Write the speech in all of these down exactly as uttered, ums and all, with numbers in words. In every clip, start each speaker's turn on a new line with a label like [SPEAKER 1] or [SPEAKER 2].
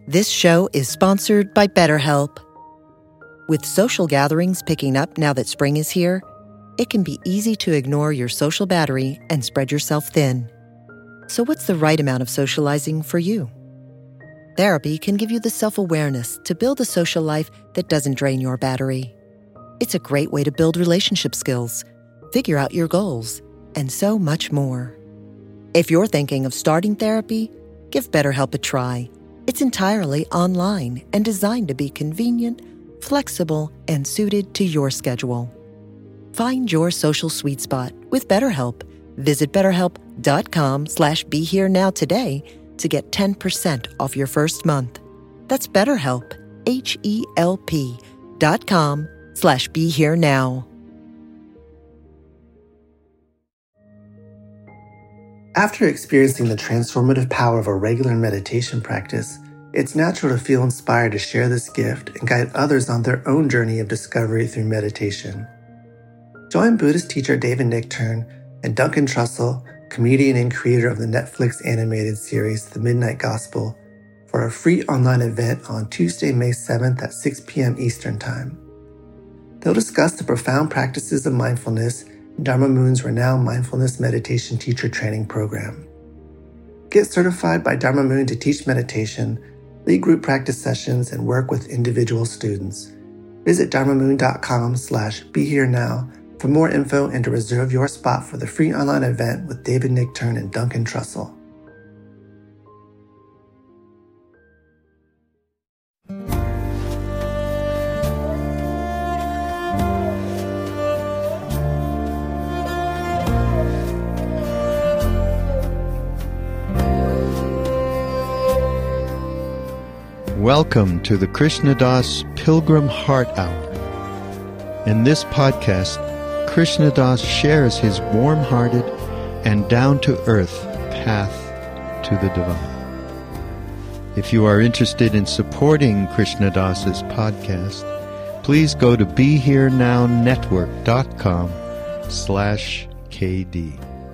[SPEAKER 1] This show is sponsored by BetterHelp. With social gatherings picking up now that spring is here, it can be easy to ignore your social battery and spread yourself thin. So what's the right amount of socializing for you? Therapy can give you the self-awareness to build a social life that doesn't drain your battery. It's a great way to build relationship skills, figure out your goals, and so much more. If you're thinking of starting therapy, give BetterHelp a try. It's entirely online and designed to be convenient, flexible, and suited to your schedule. Find your social sweet spot with BetterHelp. Visit betterhelp.com slash be here now today to get ten percent off your first month. That's BetterHelp, H E L P dot com slash be here now.
[SPEAKER 2] After experiencing the transformative power of a regular meditation practice, it's natural to feel inspired to share this gift and guide others on their own journey of discovery through meditation. Join Buddhist teacher David Nichtern and Duncan Trussell, comedian and creator of the Netflix animated series The Midnight Gospel, for a free online event on Tuesday, May seventh at six p.m. Eastern Time. They'll discuss the profound practices of mindfulness in Dharma Moon's renowned mindfulness meditation teacher training program. Get certified by Dharma Moon to teach meditation, lead group practice sessions, and work with individual students. Visit dharmamoon.com slash be here now for more info and to reserve your spot for the free online event with David Nichtern and Duncan Trussell.
[SPEAKER 3] Welcome to the Krishnadas Pilgrim Heart Hour. In this podcast, Krishnadas shares his warm-hearted and down-to-earth path to the divine. If you are interested in supporting Krishnadas's podcast, please go to be here now network dot com slash K D.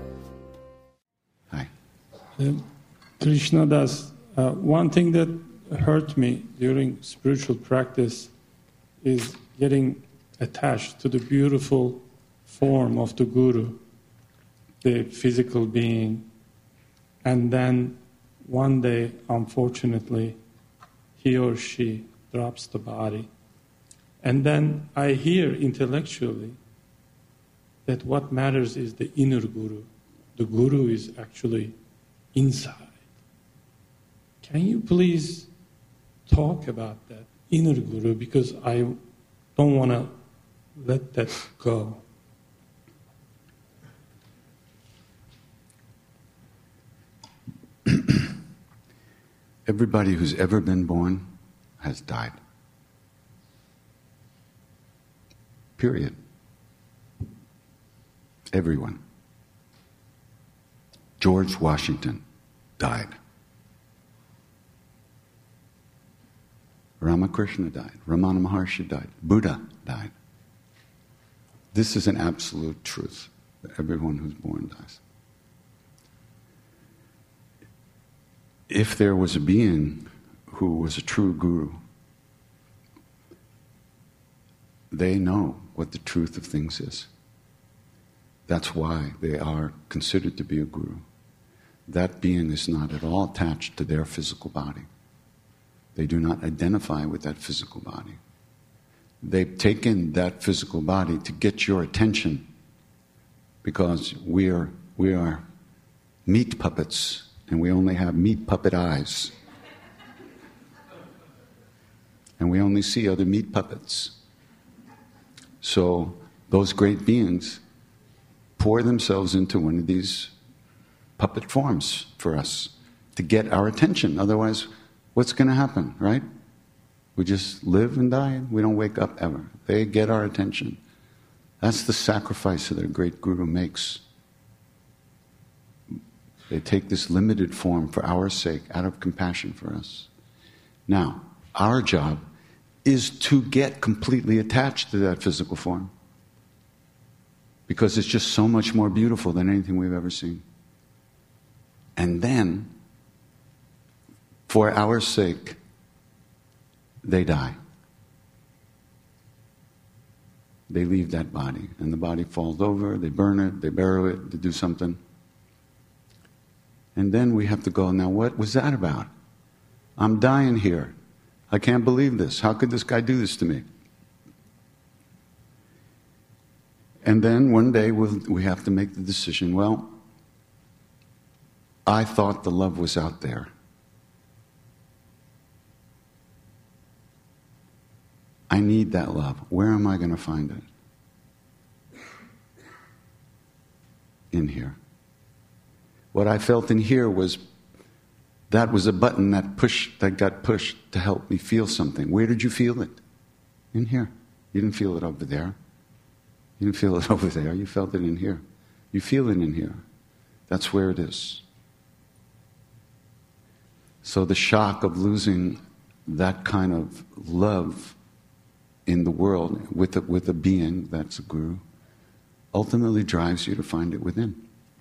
[SPEAKER 4] Hi.
[SPEAKER 5] Uh, Krishnadas, uh, one thing that hurt me during spiritual practice is getting attached to the beautiful form of the Guru, the physical being, and then one day, unfortunately, he or she drops the body. And then I hear intellectually that what matters is the inner Guru. The Guru is actually inside. Can you please talk about that inner Guru, because I don't want to let that go.
[SPEAKER 4] Everybody who's ever been born has died. Period. Everyone. George Washington died. Ramakrishna died. Ramana Maharshi died. Buddha died. This is an absolute truth, that everyone who's born dies. If there was a being who was a true guru, they know what the truth of things is. That's why they are considered to be a guru. That being is not at all attached to their physical body. They do not identify with that physical body. They've taken that physical body to get your attention because we are, we are meat puppets and we only have meat puppet eyes. And we only see other meat puppets. So those great beings pour themselves into one of these puppet forms for us to get our attention. Otherwise, what's going to happen, right? We just live and die, and we don't wake up ever. They get our attention. That's the sacrifice that a great guru makes. They take this limited form for our sake, out of compassion for us. Now, our job is to get completely attached to that physical form, because it's just so much more beautiful than anything we've ever seen. And then, for our sake, they die. They leave that body, and the body falls over, they burn it, they bury it, they do something. And then we have to go, now what was that about? I'm dying here. I can't believe this. How could this guy do this to me? And then one day we'll, we have to make the decision, well, I thought the love was out there. I need that love. Where am I going to find it? In here. What I felt in here was, that was a button that pushed, that got pushed to help me feel something. Where did you feel it? In here. You didn't feel it over there. You didn't feel it over there. You felt it in here. You feel it in here. That's where it is. So the shock of losing that kind of love in the world with a, with a being that's a guru ultimately drives you to find it within.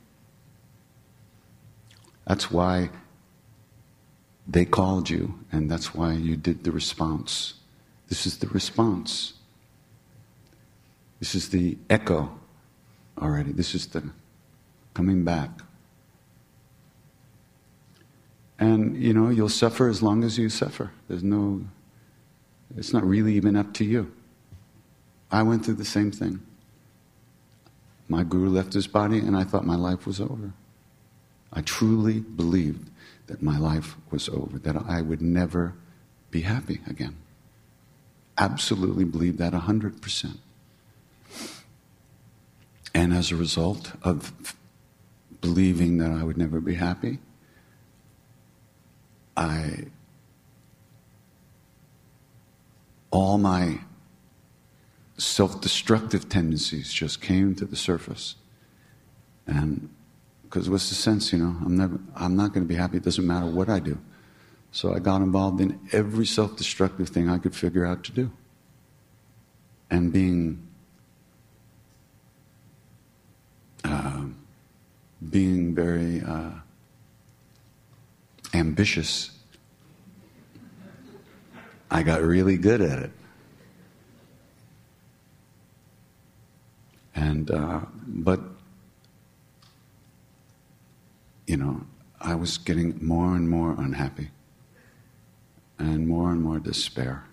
[SPEAKER 4] That's why they called you, and that's why you did the response. This is the response. This is the echo already. This is the coming back. And, you know, you'll suffer as long as you suffer. There's no, it's not really even up to you. I went through the same thing. My guru left his body, and I thought my life was over. I truly believed that my life was over, that I would never be happy again. Absolutely believed that one hundred percent. And as a result of believing that I would never be happy, I, all my self-destructive tendencies just came to the surface. And because what's the sense, you know? I'm never, I'm not going to be happy. It doesn't matter what I do. So I got involved in every self-destructive thing I could figure out to do. And being, uh, being very uh, ambitious, I got really good at it. And, uh, but, you know, I was getting more and more unhappy and more and more despair.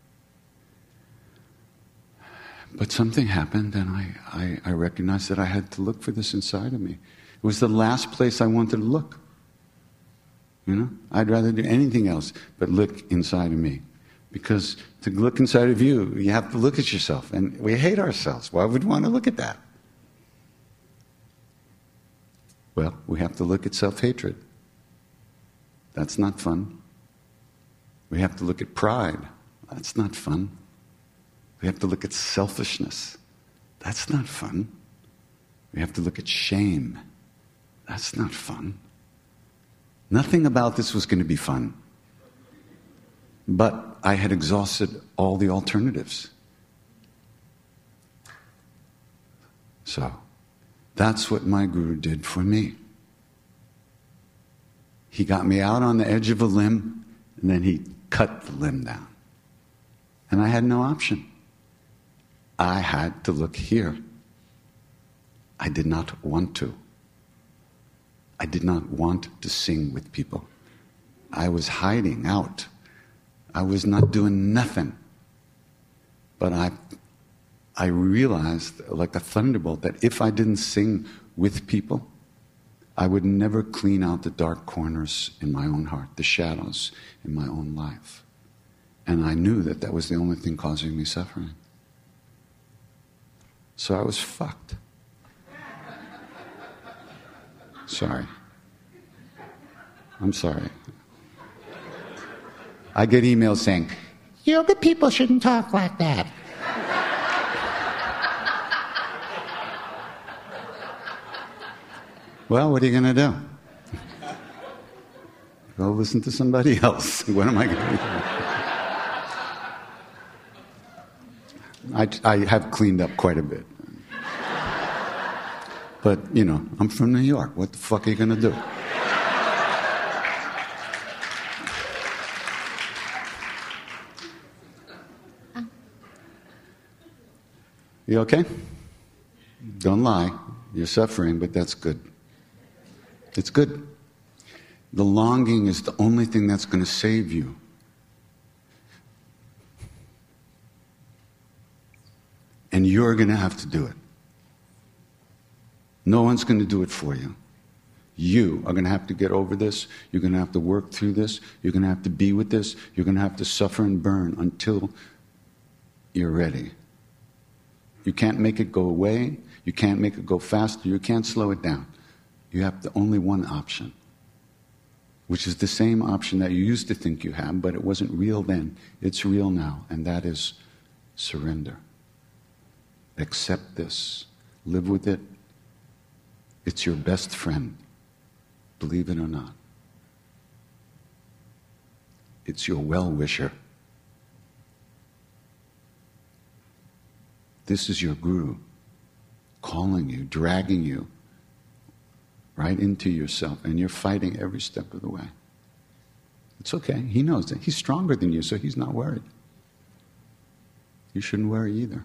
[SPEAKER 4] But something happened, and I, I, I recognized that I had to look for this inside of me. It was the last place I wanted to look. You know, I'd rather do anything else but look inside of me. Because to look inside of you, you have to look at yourself. And we hate ourselves. Why would we want to look at that? Well, we have to look at self-hatred. That's not fun. We have to look at pride. That's not fun. We have to look at selfishness. That's not fun. We have to look at shame. That's not fun. Nothing about this was going to be fun. But I had exhausted all the alternatives. So, that's what my guru did for me. He got me out on the edge of a limb, and then he cut the limb down. And I had no option. I had to look here. I did not want to. I did not want to sing with people. I was hiding out. I was not doing nothing. But I, I realized, like a thunderbolt, that if I didn't sing with people, I would never clean out the dark corners in my own heart, the shadows in my own life. And I knew that that was the only thing causing me suffering. So I was fucked. Sorry. I'm sorry. I get emails saying, yoga people shouldn't talk like that. Well, what are you going to do? Go listen to somebody else. What am I going to do? I, I have cleaned up quite a bit. But, you know, I'm from New York. What the fuck are you going to do? You okay? Don't lie. You're suffering, but that's good. It's good. The longing is the only thing that's going to save you. And you're going to have to do it. No one's going to do it for you. You are going to have to get over this. You're going to have to work through this. You're going to have to be with this. You're going to have to suffer and burn until you're ready. You can't make it go away. You can't make it go faster. You can't slow it down. You have the only one option, which is the same option that you used to think you had, but it wasn't real then. It's real now, and that is surrender. Accept this. Live with it. It's your best friend. Believe it or not. It's your well-wisher. This is your guru calling you, dragging you right into yourself, and you're fighting every step of the way. It's okay. He knows that. He's stronger than you, so he's not worried. You shouldn't worry either.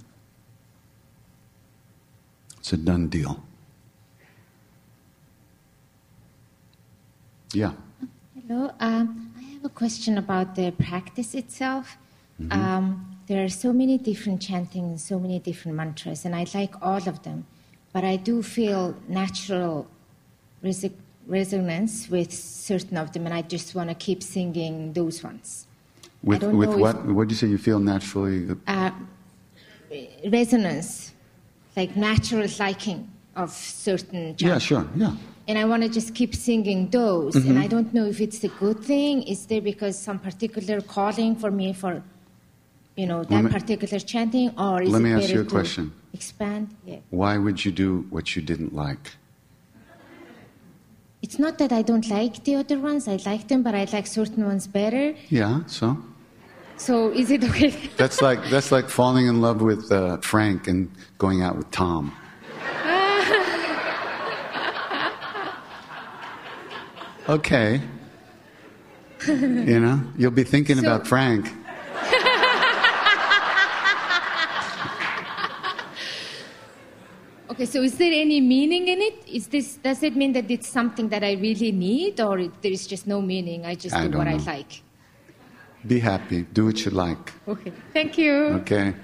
[SPEAKER 4] It's a done deal. Yeah.
[SPEAKER 6] Hello. Um, I have a question about the practice itself. Mm-hmm. Um, there are so many different chantings, so many different mantras, and I like all of them. But I do feel natural res- resonance with certain of them, and I just want to keep singing those ones.
[SPEAKER 4] With with what? What do you say? You feel naturally?
[SPEAKER 6] Uh, resonance, like natural liking of certain chants.
[SPEAKER 4] Yeah, sure. Yeah.
[SPEAKER 6] And I want to just keep singing those. Mm-hmm. And I don't know if it's a good thing. Is there because some particular calling for me for, you know, that me, particular chanting? Or is
[SPEAKER 4] let
[SPEAKER 6] it
[SPEAKER 4] me ask
[SPEAKER 6] better
[SPEAKER 4] you a
[SPEAKER 6] to
[SPEAKER 4] question.
[SPEAKER 6] Expand? Yeah.
[SPEAKER 4] Why would you do what you didn't like?
[SPEAKER 6] It's not that I don't like the other ones. I like them, but I like certain ones better.
[SPEAKER 4] Yeah, so?
[SPEAKER 6] So is it okay?
[SPEAKER 4] That's like, that's like falling in love with uh, Frank and going out with Tom. Okay. You know, you'll be thinking so, about Frank.
[SPEAKER 6] Okay, so is there any meaning in it? Is this, does it mean that it's something that I really need, or it, there is just no meaning? I just
[SPEAKER 4] I
[SPEAKER 6] do what
[SPEAKER 4] know.
[SPEAKER 6] I like.
[SPEAKER 4] Be happy. Do what you like.
[SPEAKER 6] Okay. Thank you.
[SPEAKER 4] Okay.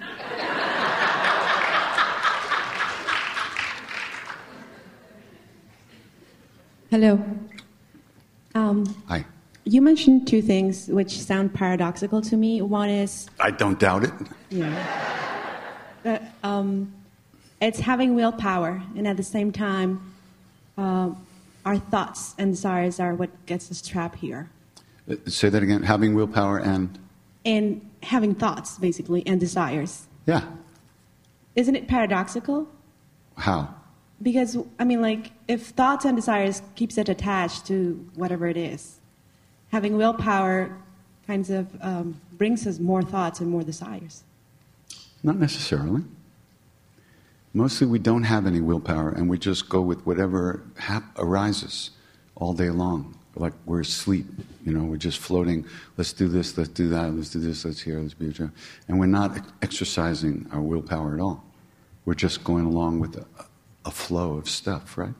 [SPEAKER 7] Hello. Um,
[SPEAKER 4] Hi.
[SPEAKER 7] You mentioned two things which sound paradoxical to me. One is...
[SPEAKER 4] I don't doubt it.
[SPEAKER 7] Yeah. That, um, it's having willpower, and at the same time, uh, our thoughts and desires are what gets us trapped here.
[SPEAKER 4] Uh, say that again. Having willpower and...
[SPEAKER 7] And having thoughts, basically, and desires.
[SPEAKER 4] Yeah.
[SPEAKER 7] Isn't it paradoxical?
[SPEAKER 4] How?
[SPEAKER 7] Because, I mean, like, if thoughts and desires keeps it attached to whatever it is, having willpower kind of um, brings us more thoughts and more desires.
[SPEAKER 4] Not necessarily. Mostly we don't have any willpower, and we just go with whatever hap- arises all day long. Like we're asleep, you know, we're just floating. Let's do this, let's do that, let's do this, let's hear, let's be here. And we're not ex- exercising our willpower at all. We're just going along with a, a flow of stuff, right?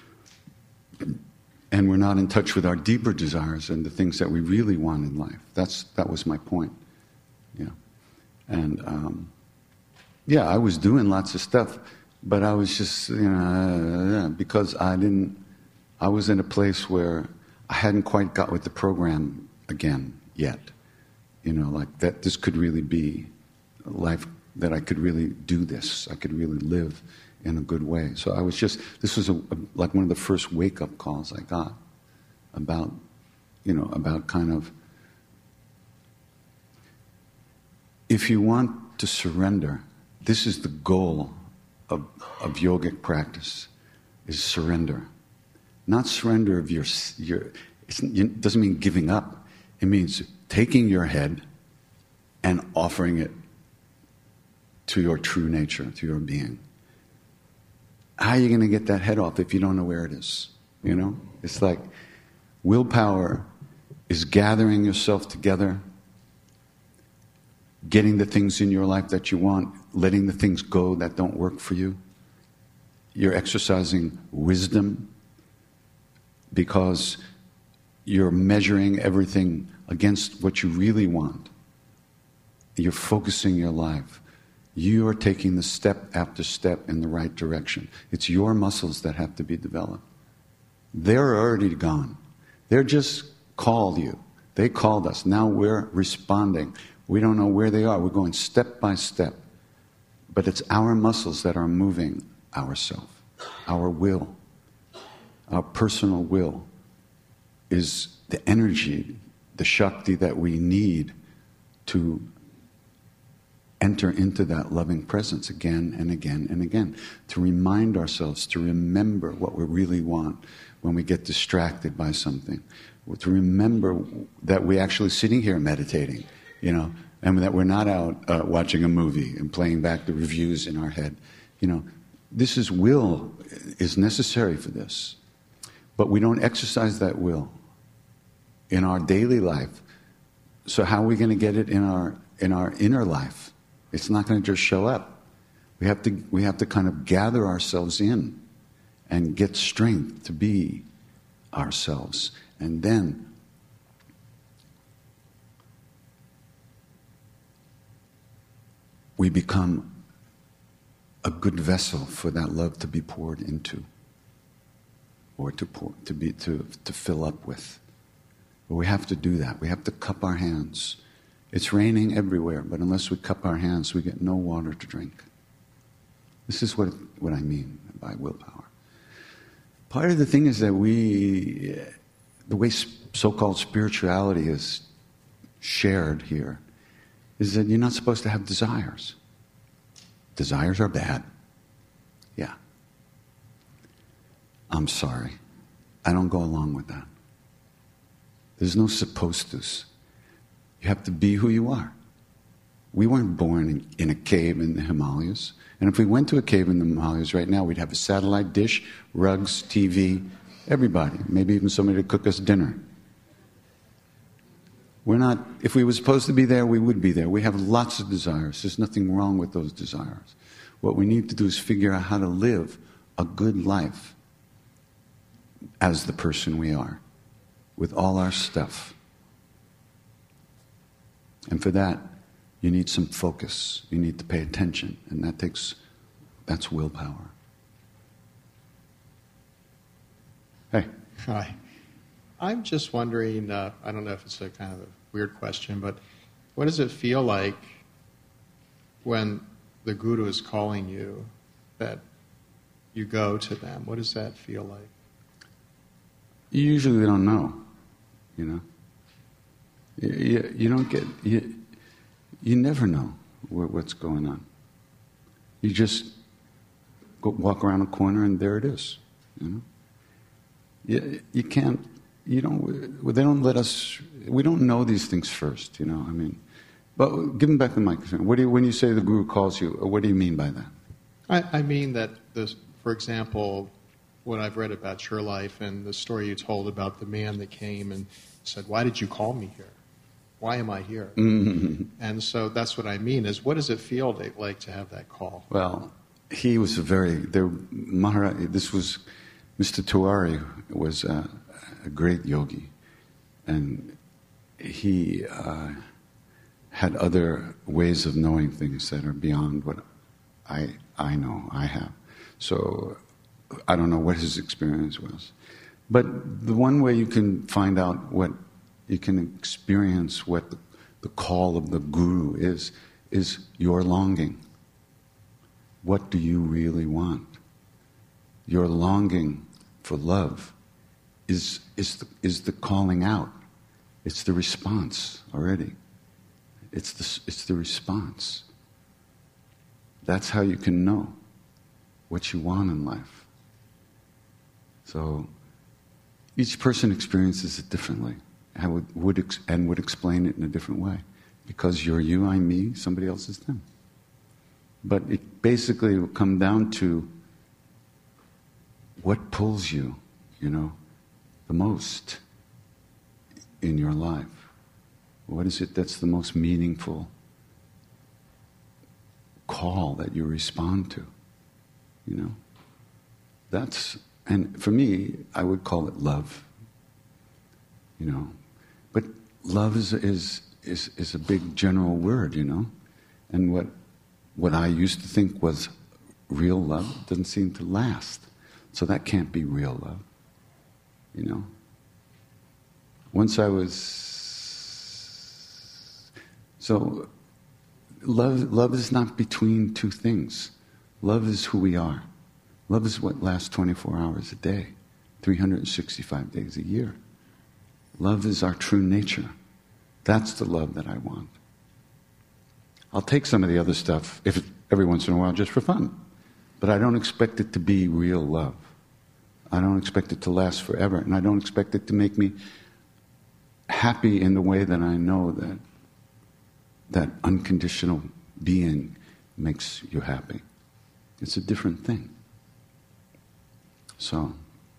[SPEAKER 4] And we're not in touch with our deeper desires and the things that we really want in life. That's that was my point. Yeah. And um, yeah, I was doing lots of stuff, but I was just, you know, uh, because I didn't, I was in a place where I hadn't quite got with the program again yet. You know, like that this could really be a life, that I could really do this. I could really live in a good way. So I was just, this was a, a, like one of the first wake-up calls I got about, you know, about kind of, if you want to surrender, this is the goal of, of yogic practice, is surrender. Not surrender of your, your it's, it doesn't mean giving up. It means taking your head and offering it to your true nature, to your being. How are you going to get that head off if you don't know where it is? You know? It's like willpower is gathering yourself together getting the things in your life that you want, letting the things go that don't work for you. You're exercising wisdom because you're measuring everything against what you really want. You're focusing your life. You are taking the step after step in the right direction. It's your muscles that have to be developed. They're already gone. They're just called you. They called us. Now we're responding. We don't know where they are. We're going step by step. But it's our muscles that are moving ourselves. Our will, our personal will, is the energy, the Shakti that we need to enter into that loving presence again and again and again. To remind ourselves, to remember what we really want when we get distracted by something. To remember that we're actually sitting here meditating, you know, and that we're not out uh, watching a movie and playing back the reviews in our head. You know, this is will is necessary for this. But we don't exercise that will in our daily life. So how are we going to get it in our in our inner life? It's not going to just show up. We have to we have to kind of gather ourselves in and get strength to be ourselves. And then we become a good vessel for that love to be poured into, or to pour, to be to to fill up with. But we have to do that. We have to cup our hands. It's raining everywhere, but unless we cup our hands, we get no water to drink. This is what what I mean by willpower. Part of the thing is that we, the way so-called spirituality is shared here, is that you're not supposed to have desires. Desires are bad. Yeah. I'm sorry. I don't go along with that. There's no supposed to's. You have to be who you are. We weren't born in, in a cave in the Himalayas. And if we went to a cave in the Himalayas right now, we'd have a satellite dish, rugs, T V, everybody, maybe even somebody to cook us dinner. We're not, if we were supposed to be there, we would be there. We have lots of desires. There's nothing wrong with those desires. What we need to do is figure out how to live a good life as the person we are, with all our stuff. And for that, you need some focus. You need to pay attention. And that takes, that's willpower. Hey.
[SPEAKER 8] Hi. I'm just wondering, uh, I don't know if it's a kind of a weird question, but what does it feel like when the Guru is calling you, that you go to them? What does that feel like?
[SPEAKER 4] You usually don't know, you know. You, you, you don't get, you, you never know what, what's going on. You just go walk around a corner and there it is, you know. You, you can't, you don't, they don't let us, we don't know these things first, you know, I mean. But give them back the microphone. What do you, when you say the Guru calls you, what do you mean by that?
[SPEAKER 8] I, I mean that, this, for example, what I've read about your life and the story you told about the man that came and said, why did you call me here? Why am I here? Mm-hmm. And so that's what I mean, is what does it feel like to have that call?
[SPEAKER 4] Well, he was a very, there, Maharaj, this was, Mister Tiwari was a, a great yogi. And he uh, had other ways of knowing things that are beyond what I I know, I have. So I don't know what his experience was. But the one way you can find out what, you can experience what the, the call of the Guru is, is your longing. What do you really want? Your longing for love is, is, the, is the calling out. It's the response already. It's the, it's the response. That's how you can know what you want in life. So each person experiences it differently and would, would ex- and would explain it in a different way. Because you're you, I'm me, somebody else is them. But it basically will come down to what pulls you, you know, the most in your life. What is it that's the most meaningful call that you respond to. You know? That's, and for me, I would call it love. You know? But love is is is, is a big general word, you know? And what what I used to think was real love doesn't seem to last. So that can't be real love. You know? Once I was... So, love, love is not between two things. Love is who we are. Love is what lasts twenty-four hours a day, three hundred sixty-five days a year. Love is our true nature. That's the love that I want. I'll take some of the other stuff if every once in a while just for fun. But I don't expect it to be real love. I don't expect it to last forever. And I don't expect it to make me happy in the way that I know that that unconditional being makes you happy. It's a different thing. So,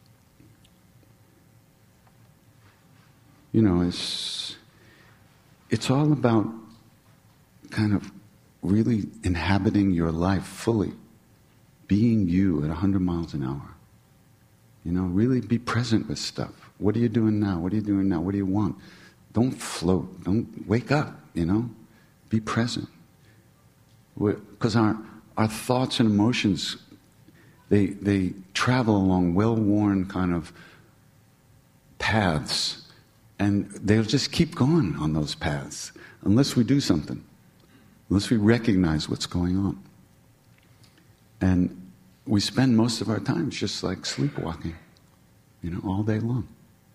[SPEAKER 4] you know, it's it's all about kind of really inhabiting your life fully, being you at one hundred miles an hour. You know, really be present with stuff. What are you doing now? What are you doing now? What do you want? Don't float. Don't wake up, you know. Be present. Because our, our thoughts and emotions, they, they travel along well-worn kind of paths. And they'll just keep going on those paths unless we do something. Unless we recognize what's going on. And we spend most of our time just like sleepwalking, you know, all day long.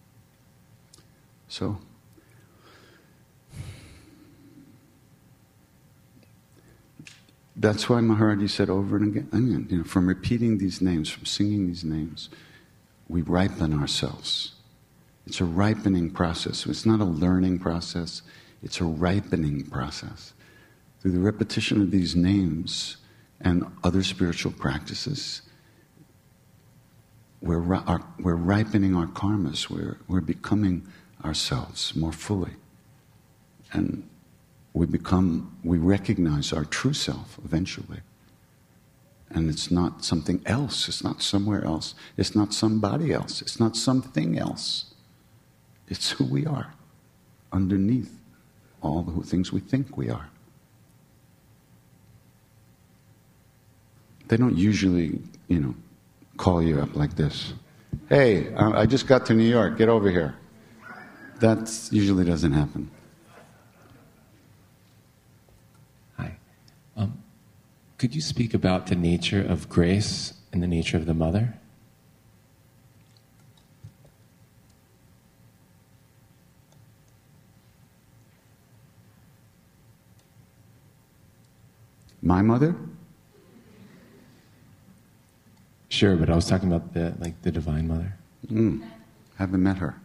[SPEAKER 4] So, that's why Maharaji said over and again, you know, from repeating these names, from singing these names, we ripen ourselves. It's a ripening process. It's not a learning process. It's a ripening process. Through the repetition of these names and other spiritual practices, we're, ri- our, we're ripening our karmas. We're, we're becoming ourselves more fully. And we become, we recognize our true self eventually. And it's not something else. It's not somewhere else. It's not somebody else. It's not something else. It's who we are underneath all the things we think we are. They don't usually, you know, call you up like this. Hey, I just got to New York. Get over here. That usually doesn't happen.
[SPEAKER 9] Hi. Um, could you speak about the nature of grace and the nature of the mother?
[SPEAKER 4] My mother?
[SPEAKER 9] Sure, but I was talking about the like the Divine Mother.
[SPEAKER 4] Mm, haven't met her.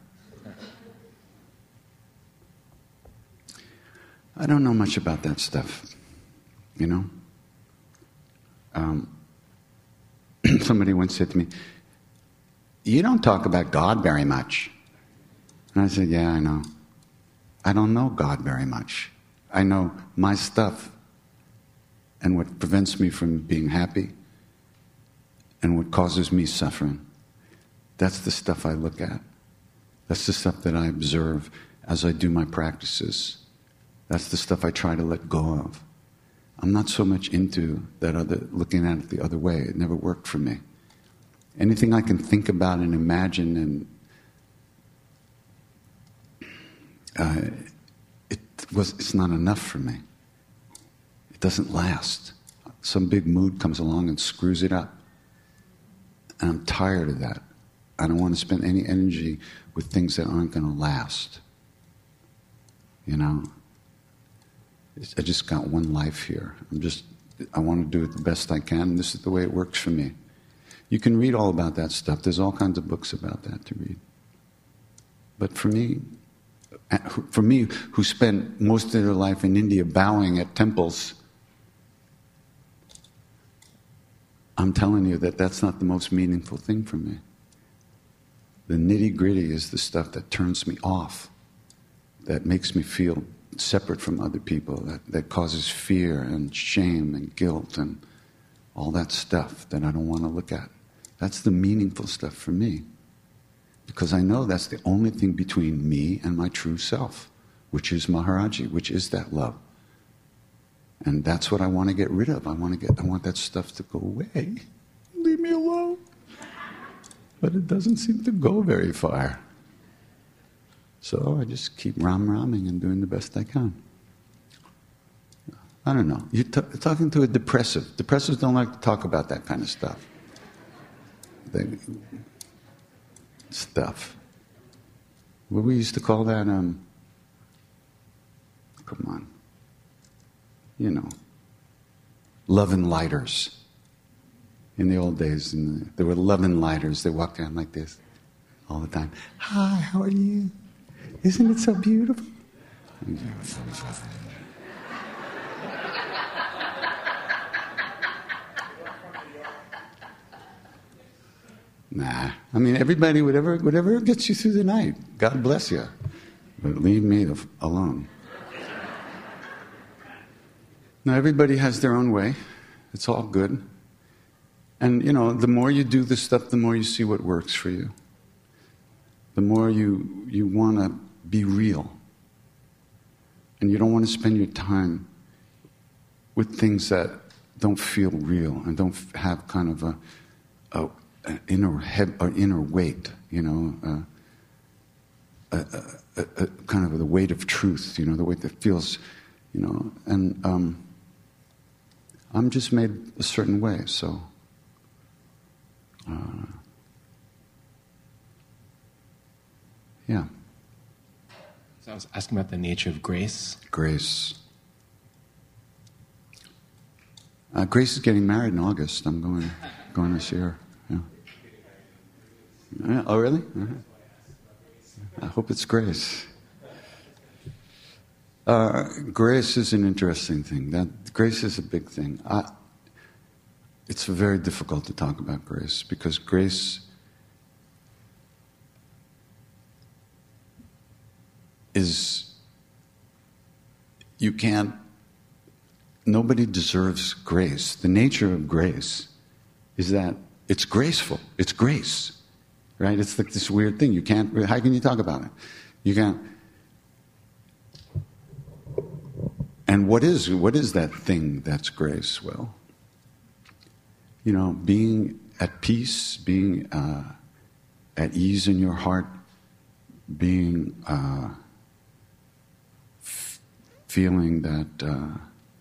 [SPEAKER 4] I don't know much about that stuff, you know. Um, somebody once said to me, "You don't talk about God very much." And I said, "Yeah, I know. I don't know God very much. I know my stuff and what prevents me from being happy and what causes me suffering. That's the stuff I look at. That's the stuff that I observe as I do my practices. That's the stuff I try to let go of. I'm not so much into that other, looking at it the other way. It never worked for me. Anything I can think about and imagine, and uh, it was, it's not enough for me. It doesn't last. Some big mood comes along and screws it up. And I'm tired of that. I don't want to spend any energy with things that aren't going to last. You know? I just got one life here. I'm just, I want to do it the best I can, and this is the way it works for me. You can read all about that stuff. There's all kinds of books about that to read. But for me, for me, who spent most of their life in India bowing at temples, I'm telling you that that's not the most meaningful thing for me. The nitty-gritty is the stuff that turns me off, that makes me feel that's separate from other people, that, that causes fear and shame and guilt and all that stuff that I don't want to look at. That's the meaningful stuff for me. Because I know that's the only thing between me and my true self, which is Maharaji, which is that love. And that's what I want to get rid of. I want to get I want that stuff to go away. Leave me alone. But it doesn't seem to go very far. So I just keep ram-ramming and doing the best I can. I don't know. You're t- talking to a depressive. Depressives don't like to talk about that kind of stuff. They, stuff. What we used to call that, um, come on, you know, love-and lighters. In the old days, in the, there were love-and lighters. They walked around like this all the time. Hi, how are you? Isn't it so beautiful? Nah, I mean, everybody, whatever, whatever gets you through the night, God bless you. But leave me alone. Now, everybody has their own way. It's all good. And, you know, the more you do this stuff, the more you see what works for you. The more you, you want to be real. And you don't want to spend your time with things that don't feel real and don't have kind of a, a an inner head or inner weight, you know, uh, a, a, a, a kind of the weight of truth, you know, the weight that feels, you know, and um, I'm just made a certain way, so. Uh, yeah.
[SPEAKER 9] So I was asking about the nature of grace.
[SPEAKER 4] Grace. Uh, Grace is getting married in August. I'm going, going to see her. Yeah. Yeah. Oh, really? Uh-huh. I hope it's Grace. Uh, grace is an interesting thing. That grace is a big thing. I, it's very difficult to talk about grace because grace is, you can't, nobody deserves grace. The nature of grace is that it's graceful. It's grace, right? It's like this weird thing. You can't, how can you talk about it? You can't. And what is, what is that thing that's grace? Well, you know, being at peace, being uh, at ease in your heart, being uh, f- feeling that uh,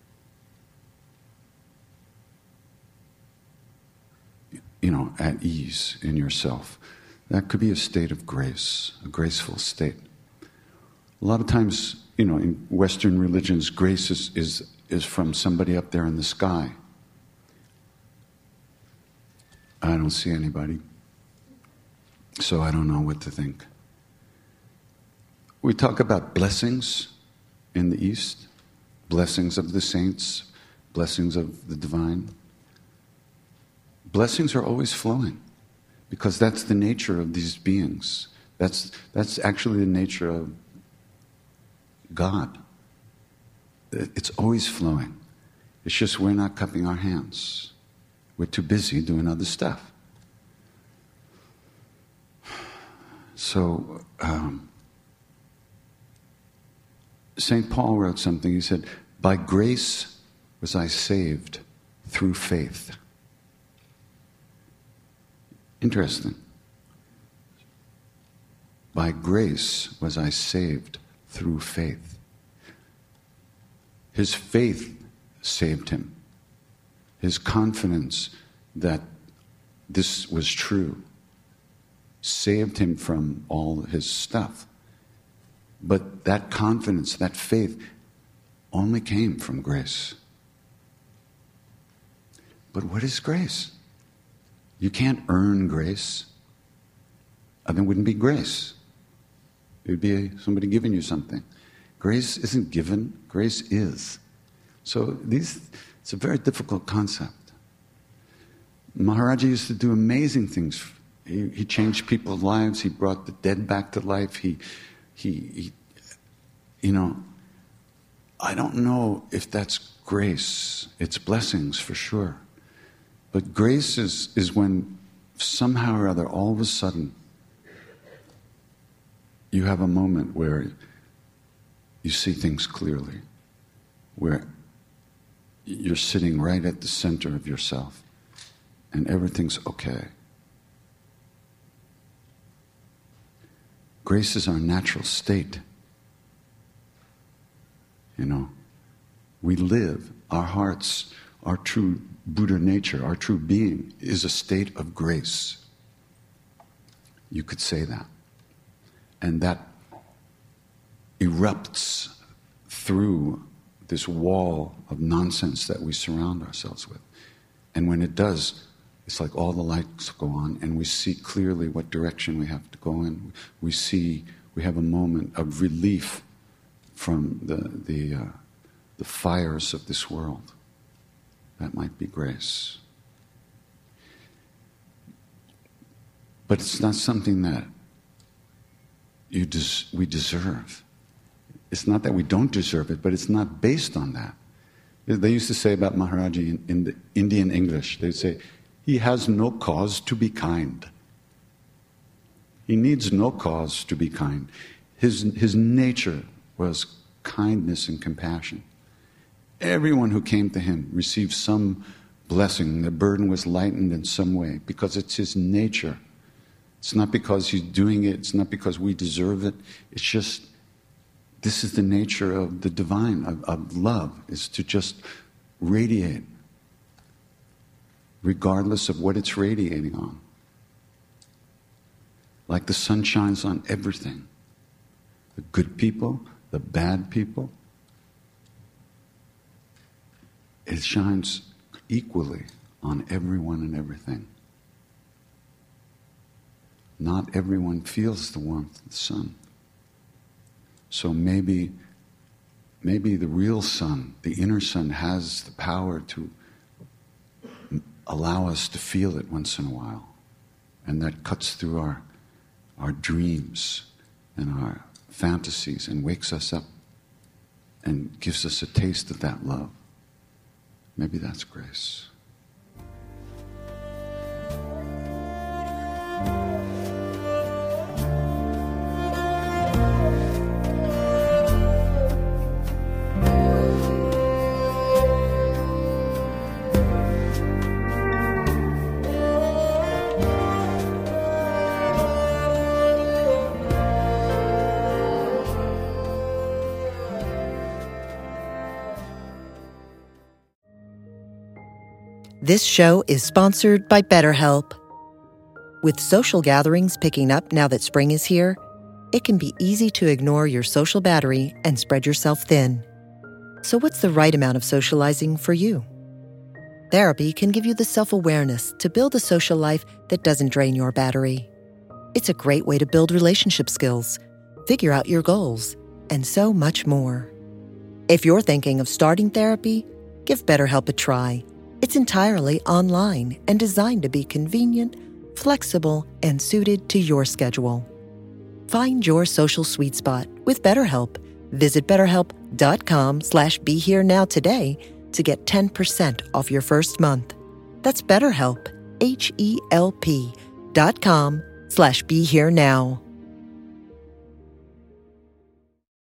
[SPEAKER 4] you know, at ease in yourself. That could be a state of grace, a graceful state. A lot of times, you know, in Western religions, grace is, is, is from somebody up there in the sky. I don't see anybody, so I don't know what to think. We talk about blessings in the East, blessings of the saints, blessings of the divine. Blessings are always flowing because that's the nature of these beings. That's, that's actually the nature of God. It's always flowing. It's just we're not cupping our hands. We're too busy doing other stuff. So, um, Saint Paul wrote something. He said, "By grace was I saved through faith." Interesting. By grace was I saved through faith. His faith saved him. His confidence that this was true saved him from all his stuff. But that confidence, that faith, only came from grace. But what is grace? You can't earn grace. And it wouldn't be grace. It would be somebody giving you something. Grace isn't given, grace is. So these, it's a very difficult concept. Maharaji used to do amazing things. He, he changed people's lives. He brought the dead back to life. He, he, he, you know, I don't know if that's grace. It's blessings for sure. But grace is, is when somehow or other, all of a sudden, you have a moment where you see things clearly, where you're sitting right at the center of yourself and everything's okay. Grace is our natural state. You know, we live, our hearts, our true Buddha nature, our true being is a state of grace. You could say that. And that erupts through this wall of nonsense that we surround ourselves with. And when it does, it's like all the lights go on and we see clearly what direction we have to go in. We see, we have a moment of relief from the, the, uh, the fires of this world. That might be grace. But it's not something that you des- we deserve. It's not that we don't deserve it, but it's not based on that. They used to say about Maharaji in, in the Indian English, they'd say, he has no cause to be kind. He needs no cause to be kind. His, his nature was kindness and compassion. Everyone who came to him received some blessing. The burden was lightened in some way because it's his nature. It's not because he's doing it. It's not because we deserve it. It's just, this is the nature of the divine, of, of love, is to just radiate, regardless of what it's radiating on. Like the sun shines on everything. The good people, the bad people. It shines equally on everyone and everything. Not everyone feels the warmth of the sun. So maybe, maybe the real sun, the inner sun, has the power to allow us to feel it once in a while. And that cuts through our, our dreams and our fantasies and wakes us up and gives us a taste of that love. Maybe that's grace.
[SPEAKER 1] This show is sponsored by BetterHelp. With social gatherings picking up now that spring is here, it can be easy to ignore your social battery and spread yourself thin. So what's the right amount of socializing for you? Therapy can give you the self-awareness to build a social life that doesn't drain your battery. It's a great way to build relationship skills, figure out your goals, and so much more. If you're thinking of starting therapy, give BetterHelp a try. It's entirely online and designed to be convenient, flexible, and suited to your schedule. Find your social sweet spot with BetterHelp. Visit betterhelp.com slash be here now today to get ten percent off your first month. That's BetterHelp, H E L P dot com slash be here now.